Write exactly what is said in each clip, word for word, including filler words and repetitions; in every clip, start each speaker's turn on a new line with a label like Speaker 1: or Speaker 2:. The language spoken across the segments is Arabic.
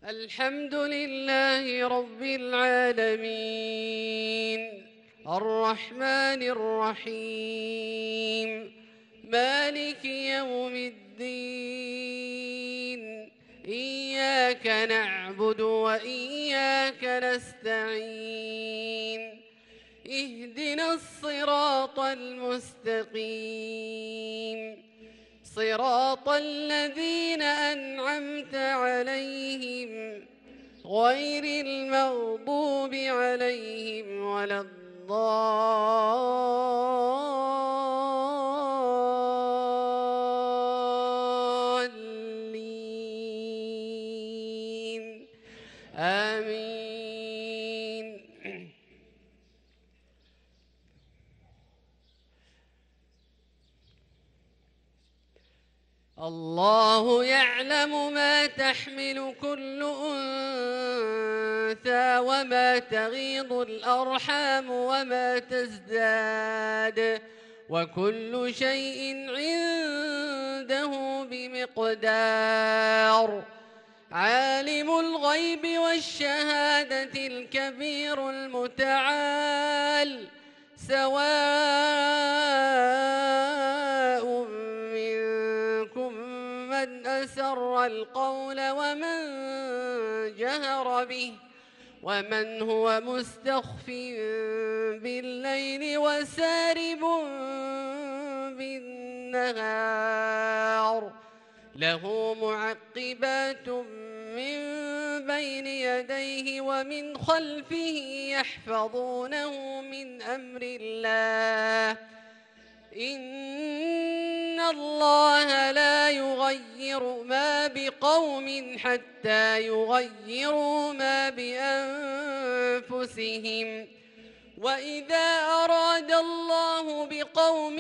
Speaker 1: الحمد لله رب العالمين الرحمن الرحيم مالك يوم الدين إياك نعبد وإياك نستعين اهدنا الصراط المستقيم صراط الذين أنعمت عليهم غير المغضوب عليهم ولا الضالين آمين. الله يعلم ما تحمل كل أنثى وما تغيض الأرحام وما تزداد وكل شيء عنده بمقدار. عالم الغيب والشهادة الكبير المتعال سواء من أسر القول ومن جهر به ومن هو مستخف بالليل وسارب بالنهار. له معقبات من بين يديه ومن خلفه يحفظونه من أمر الله. إن الله لا يغير ما بقوم حتى يغيروا ما بأنفسهم. وإذا أراد الله بقوم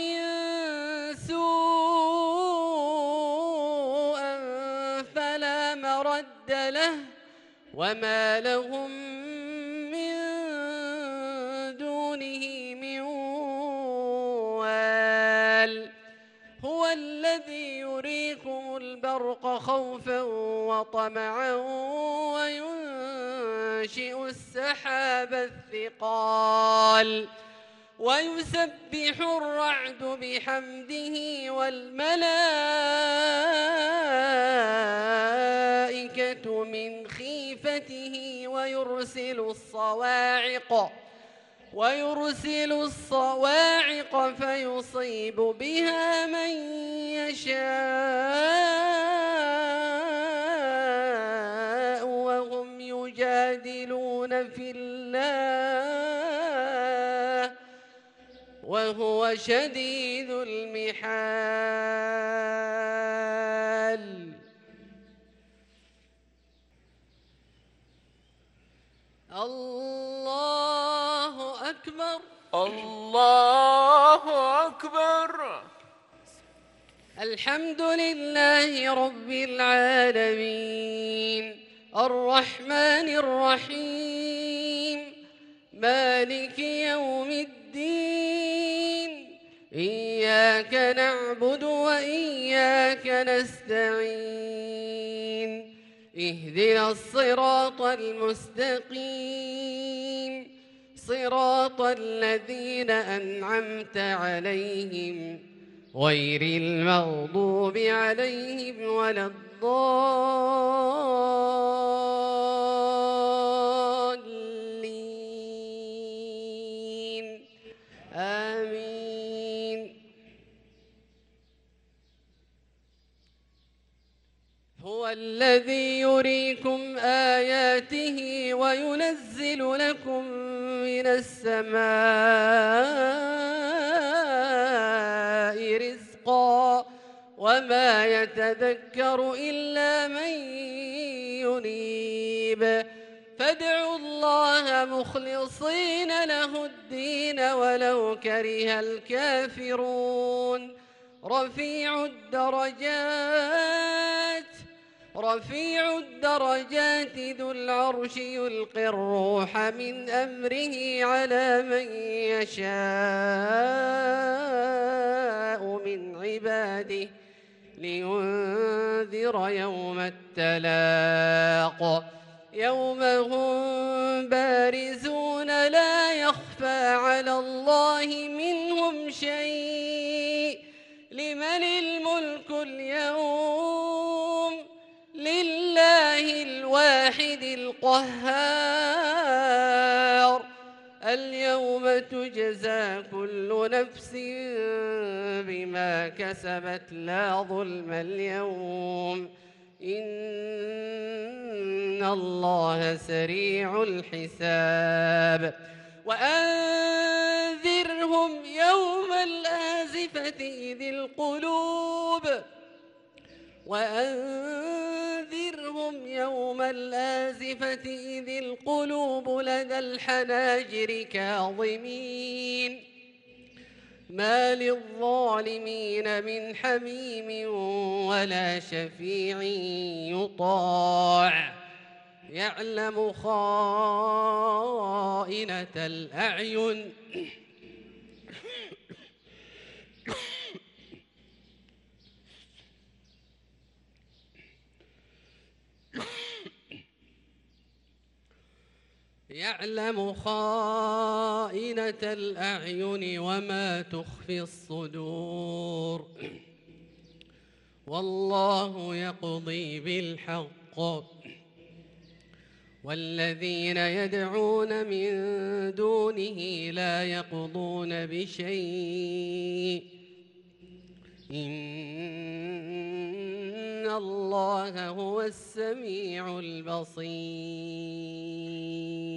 Speaker 1: سوءا فلا مرد له وما لهم من دونه من وال. هو الذي يريكم البرق خوفا وطمعا وينشئ السحاب الثقال ويسبح الرعد بحمده والملائكة من خيفته ويرسل الصواعق ويرسل الصواعق فيصيب بها من يشاء وهم يجادلون في الله وهو شديد المحال. الله أكبر.
Speaker 2: الله أكبر.
Speaker 1: الحمد لله رب العالمين الرحمن الرحيم مالك يوم الدين إياك نعبد وإياك نستعين اهدنا الصراط المستقيم صراط الذين أنعمت عليهم غير المغضوب عليهم ولا الضالين آمين. هو الذي يريكم آياته وينزل لكم من السماء رزقا وما يتذكر إلا من ينيب. فادعوا الله مخلصين له الدين ولو كره الكافرون. رفيع الدرجات رفيع الدرجات ذو العرش يلقي الروح من أمره على من يشاء من عباده لينذر يوم التلاق يوم هم بارزون لا يخفى على الله منهم شيء لمن الملك اليوم لله الواحد القهار اليوم تجزى كل نفس بما كسبت لا ظلم اليوم إن الله سريع الحساب وأنذرهم يوم الآزفة إذ القلوب وأنذرهم يوم الآزفة إذ القلوب لدى الحناجر كاظمين ما للظالمين من حميم ولا شفيع يطاع يعلم خائنة الأعين يعلم خائنة الأعين وما تخفي الصدور والله يقضي بالحق والذين يدعون من دونه لا يقضون بشيء إن الله هو السميع البصير.